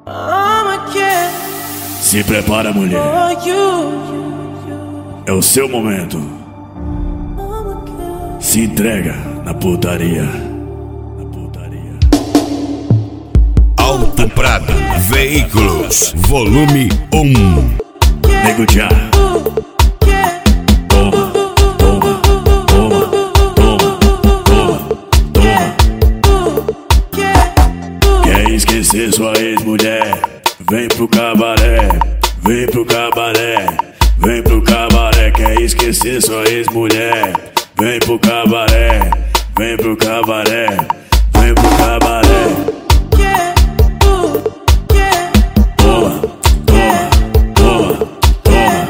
Se prepara, mulher. É o seu momento. Se entrega na putaria. Alto Prata Veículos, volume 1. Nego já. Toma, toma, toma, toma, toma, toma. Quer esquecer sua ex-mulher? Vem pro cabaré, vem pro cabaré, vem pro cabaré. Quer esquecer sua ex-mulher? Vem pro cabaré, vem pro cabaré, vem pro cabaré. Toma, toma, toma, toma.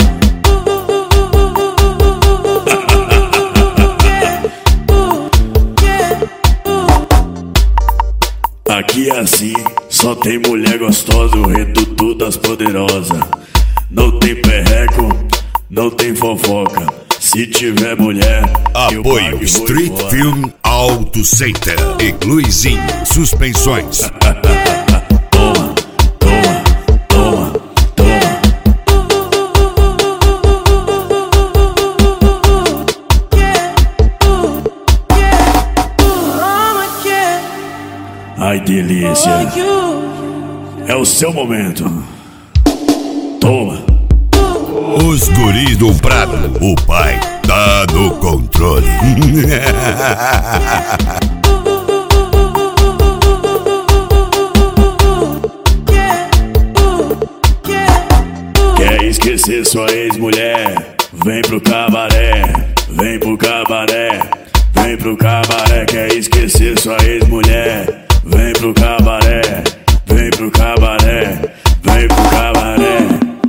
Aqui é assim, só tem mulher gostosa, o reduto das poderosas. Não tem perreco, não tem fofoca. Se tiver mulher, apoio Street Film Auto Center e Luizinho Suspensões. Toma, toma, toma, toma. Ai, delícia. É o seu momento. Toma. Os guris do Prado, o pai tá no controle. Quer esquecer sua ex-mulher? Vem pro cabaré, vem pro cabaré, vem pro cabaré. Quer esquecer sua ex-mulher? Vem pro cabaré, vem pro cabaré, vem pro cabaré.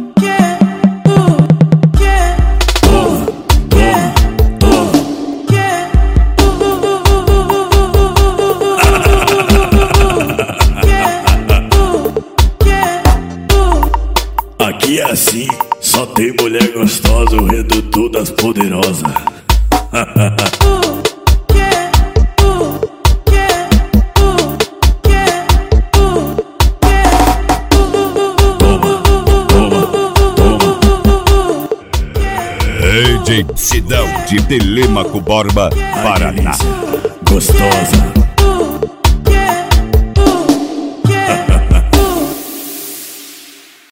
Aqui é assim, só tem mulher gostosa, o reduto das poderosas. Toma, toma, toma. DJ Sidão de Telêmaco Borba, Paraná. Gostosa.